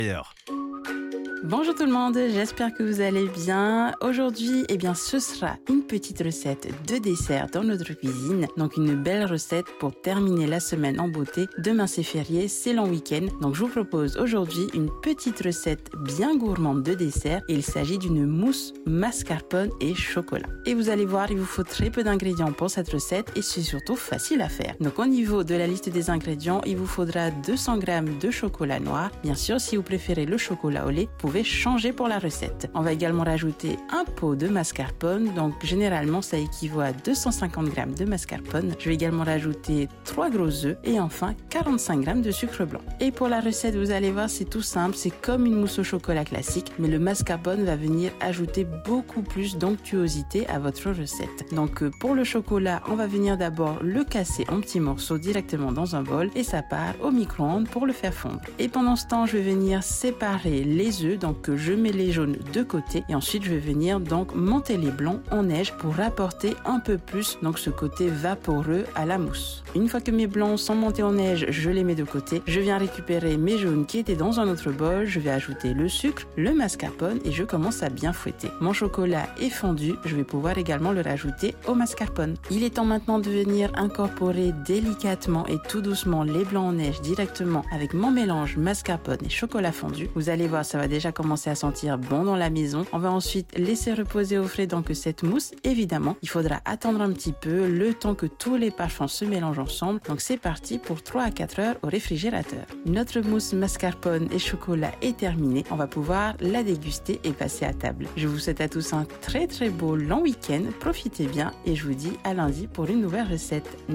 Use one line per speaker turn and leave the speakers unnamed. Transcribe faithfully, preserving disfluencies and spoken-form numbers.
D'ailleurs.
Bonjour tout le monde, j'espère que vous allez bien. Aujourd'hui, eh bien, ce sera une petite recette de dessert dans notre cuisine. Donc, une belle recette pour terminer la semaine en beauté. Demain, c'est férié, c'est long week-end. Donc, je vous propose aujourd'hui une petite recette bien gourmande de dessert. Il s'agit d'une mousse mascarpone et chocolat. Et vous allez voir, il vous faut très peu d'ingrédients pour cette recette et c'est surtout facile à faire. Donc, au niveau de la liste des ingrédients, il vous faudra deux cents grammes de chocolat noir. Bien sûr, si vous préférez le chocolat au lait, vous pouvez changer pour la recette. On va également rajouter un pot de mascarpone, donc généralement ça équivaut à deux cent cinquante grammes de mascarpone. Je vais également rajouter trois gros œufs et enfin quarante-cinq grammes de sucre blanc. Et pour la recette, vous allez voir, c'est tout simple, c'est comme une mousse au chocolat classique, mais le mascarpone va venir ajouter beaucoup plus d'onctuosité à votre recette. Donc pour le chocolat, on va venir d'abord le casser en petits morceaux directement dans un bol et ça part au micro-ondes pour le faire fondre. Et pendant ce temps, je vais venir séparer les œufs, donc je mets les jaunes de côté et ensuite je vais venir donc monter les blancs en neige pour apporter un peu plus donc ce côté vaporeux à la mousse. Une fois que mes blancs sont montés en neige, je les mets de côté. Je viens récupérer mes jaunes qui étaient dans un autre bol. Je vais ajouter le sucre, le mascarpone et je commence à bien fouetter. Mon chocolat est fondu. Je vais pouvoir également le rajouter au mascarpone. Il est temps maintenant de venir incorporer délicatement et tout doucement les blancs en neige directement avec mon mélange mascarpone et chocolat fondu. Vous allez voir, ça va déjà commencer à sentir bon dans la maison. On va ensuite laisser reposer au frais donc cette mousse. Évidemment, il faudra attendre un petit peu le temps que tous les parfums se mélangent ensemble. Donc c'est parti pour trois à quatre heures au réfrigérateur. Notre mousse mascarpone et chocolat est terminée. On va pouvoir la déguster et passer à table. Je vous souhaite à tous un très très beau long week-end. Profitez bien et je vous dis à lundi pour une nouvelle recette.